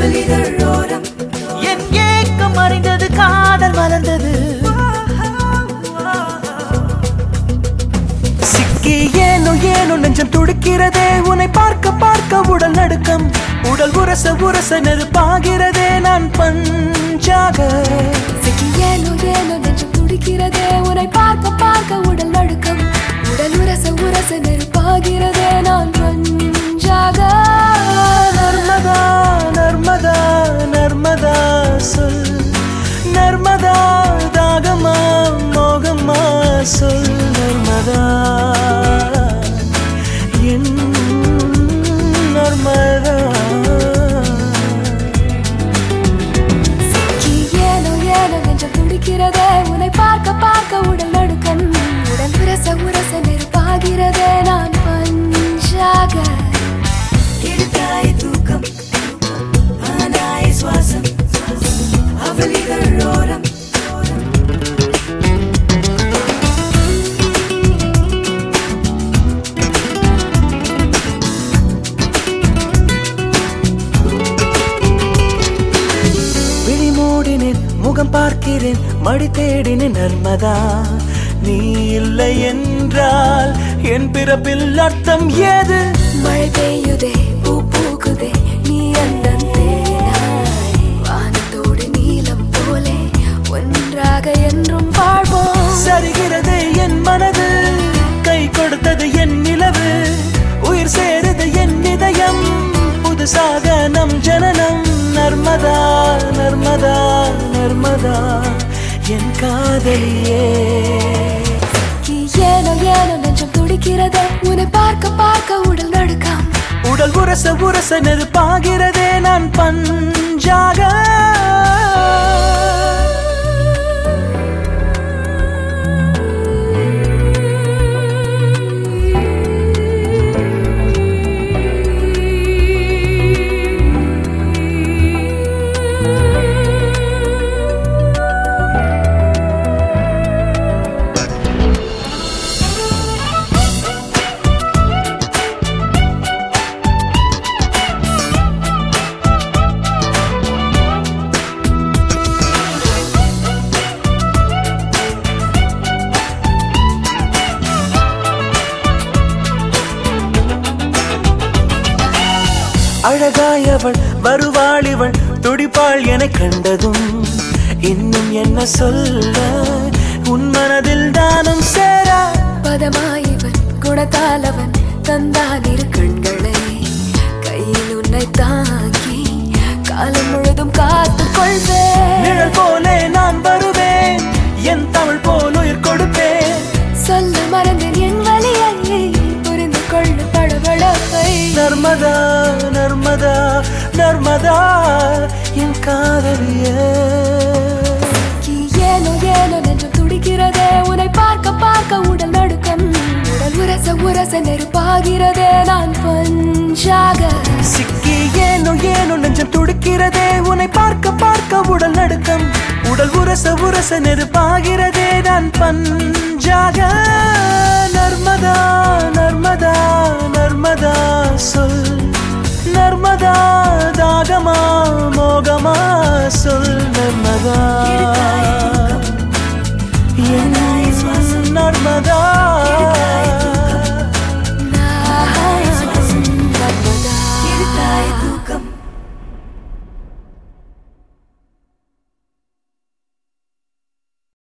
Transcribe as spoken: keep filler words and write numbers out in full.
அவளிதழோரம் என் ஏக்கம் அறிந்தது, காதல் மலர்ந்தது. சிக்கி ஏனோ ஏனோ நெஞ்சம் துடிக்கிறதே, உன்னை பார்க்க பார்க்க உடல் நடுக்கம். உடல் உரச உரச நெருப்பாகிறதே, நான் பஞ்சாக. சிக்கி ஏனோ ஏனோ நெஞ்சம் துடிக்கிறதே, உன்னை பார்க்க பார்க்க உடல் நடுக்கம். உடல் உரச உரச நெருப்பாகிறதே, நான் பஞ்சாக. நர்மதா நர்மதா நர்மதா சொல், நர்மதா தாகமா மோகமா சொல். நர்மதா என் நர்மதா. சிக்கி ஏனோ ஏனோ நெஞ்சம் துடிக்கிறதே, உன்னை பார்க்க பார்க்க உடல் நடுக்கம். உடல் உரச உரச நெருப்பாகிறதே, நான் பஞ்சாக. எடுத்தாய் தூக்கம், ஆனாய் சுவாசம், அவளிதழோரம். விழிமூடினேன், முகம் பார்க்கிறேன், மடி தேடினேன். நர்மதா நீ இல்லை என்றால் என் பிறப்பில் அர்த்தம் ஏது? மழை பெய்யுதே, பூ பூக்குதே, நீ அந்த தேனாய். வானத்தோடு நீலம் போலே ஒன்றாக என்றும் வாழ்வோம். சரிகிறதே என் மனது, கை கொடுத்தது என் நிலவு. உயிர் சேருது என் இதயம், புதுசாக நம் ஜனனம். நர்மதா நர்மதா நர்மதா என் காதலியே. ஏனோ ஏனோ நெஞ்சம் துடிக்கிறதே, உன்னை பார்க்க பார்க்க உடல் நடுக்கம். உடல் உரச உரச நெருப்பாகிறதே, நான் பஞ்சாக. அழகாயவள் வருவாளிவள், துடிப்பாள் என கண்டதும் இன்னும் என்ன சொல்ல, உன் மனதில் தானும் சேர. பதமாயவன் குணத்தாலவன் தந்தான் இரு கண்களை, கையில் உன்னை தாங்கி காலம் முழுதும் காத்துக் கொள்வேன். நிழல் போலே நான் வருவேன், என் தமிழ் போல் உயிர் கொடுப்பேன். சொல்ல மறந்தேன் என் வலியை, புரிந்து கொள்ள படபடப்பை. நர்மதா நர்மதா நர்மதா என் காதலியே. ஏனோ ஏனோ நெஞ்சம் துடிக்கிறதே, உன்னை பார்க்க பார்க்க உடல் நடுக்கம். உடல் உரச உரச நெருப்பாகிறதே, நான் பஞ்சாக. சிக்கி ஏனோ ஏனோ நெஞ்சம் துடிக்கிறதே, உன்னை பார்க்க பார்க்க உடல் நடுக்கம். உடல் உரச உரச நெருப்பாகிறதே, நான் பஞ்சாக. நர்மதா நர்மதா நர்மதா சொல், நர்மதா தாகமா மோகமா சொல். நர்மதா என்